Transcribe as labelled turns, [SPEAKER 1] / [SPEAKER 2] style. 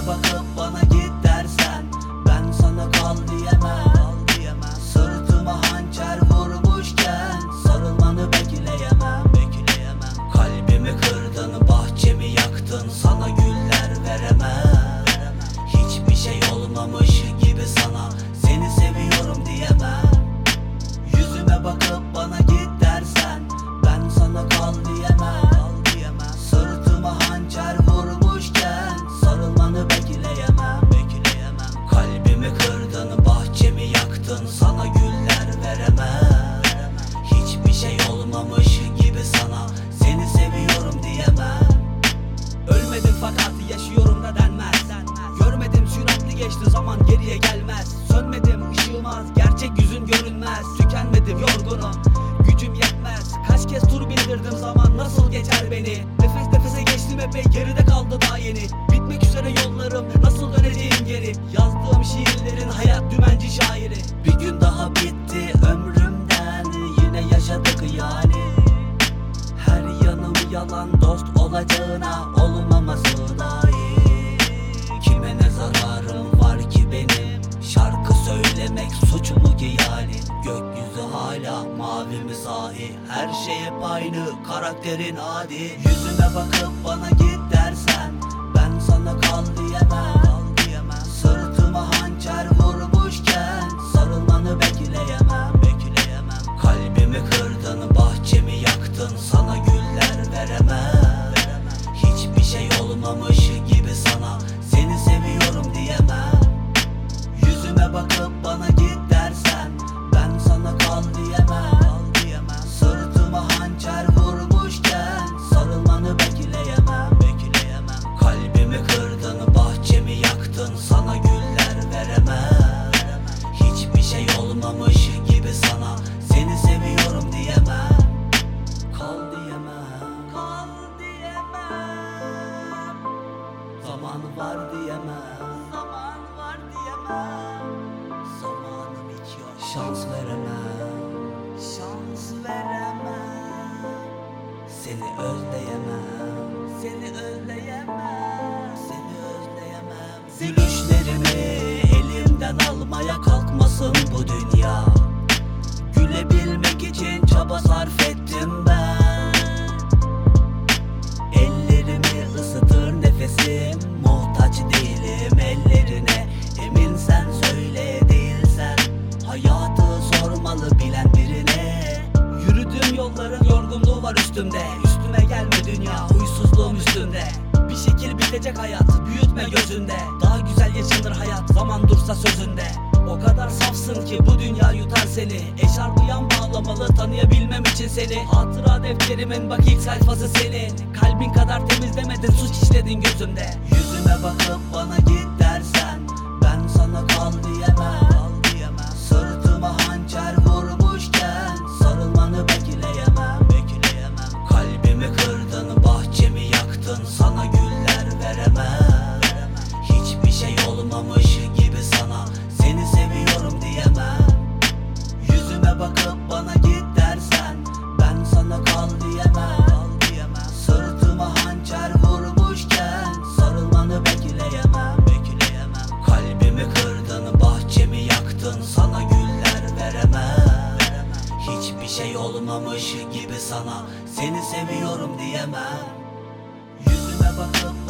[SPEAKER 1] Yüzüme bakıp bana git dersen ben sana kal diyemem. Sırtıma hançer vurmuşken sarılmanı bekleyemem. Kalbimi kırdın, bahçemi yaktın, sana güller veremem. Hiçbir şey olmamış gibi sana seni seviyorum diyemem. Yüzüme bakıp bana git dersen ben sana kal diyemem. Sırtıma hançer vurmuşken sarılmanı bekleyemem. Kalbimi kırdın, bahçemi yaktın, sana güller veremem. Hiçbir şey olmamış gibi sana seni seviyorum diyemem. Ölmedim fakat yaşıyorum da denmez. Görmedim süratli geçti zaman geriye gelmez. Sönmedim ışığım az, gerçek yüzün görünmez. Tükenmedim yorgunum, gücüm yetmez. Kaç kez tur bindirdim, zaman nasıl geçer beni. Nefes nefese geçtim epey, geride kaldı daha yeni. Bitmek üzere yollarım, nasıl döneceğim geri. Yazdığım şiirlerin hayat dümenci şairi. Bir gün daha bitti ömrümden, yine yaşadık yani. Her yanım yalan, dost olacağına olmaması dahi. Kime ne zararım var ki benim, şarkı söylemek suç mu ki yani. Gökyüzü hala mavi mi sahi, her şey hep aynı, karakterin adi. Yüzüme bakıp bana git dersen ben sana kal diyemem. Sırtıma hançer vurmuşken sarılmanı bekleyemem. Kalbimi kırdın, bahçemi yaktın, sana güller veremem. Hiçbir şey olmamış gibi sana seni seviyorum diyemem. Yüzüme bakıp bana git dersen ben sana kal diyemem. Sırtıma hançer vurmuşken sarılmanı bekleyemem. Kalbimi kırdın, bahçemi yaktın, sana güller veremem. Hiçbir şey olmamış gibi sana seni seviyorum diyemem. Kal diyemem. Zaman var diyemem. Zamanım hiç yok. Şans veremem. Seni özleyemem. Gülüşlerimi elimden almaya kalkmasın bu dünya. Gülebilmek için çaba sarf ettim ben. Ellerimi ısıtır nefesim, muhtaç değilim ellerine. Emin sen söyle değilsen, hayatı sormalı bilen birine. Yürüdüğüm yolların yorgunluğu var üstümde. Üstüme gelme dünya, huysuzluğum üstünde. Bir şekil bitecek hayat, büyütme gözünde. Daha güzel yaşanır hayat, zaman dursa sözünde. O kadar safsın ki bu dünya yutar seni. Eşarbı yan bağlamalı tanıyabilmem için seni. Hatıra defterimin bak ilk sayfası senin. Kalbin kadar temizlemedin, suç işledin gözümde. Yüzüme bakıp bana git dersen ben sana kal diyemem. Sırtıma hançer vurmuşken sarılmanı bekleyemem. Kalbimi kırdın, bahçemi yaktın, sana güller veremem. Hiçbir şey olmamış gibi sana seni seviyorum diyemem. Yüzüme bakıp bana git dersen ben sana kal diyemem. Sırtıma hançer vurmuşken sarılmanı bekleyemem. Kalbimi kırdın, bahçemi yaktın, sana güller veremem. Hiçbir şey olmamış gibi sana seni seviyorum diyemem. Yüzüme bakıp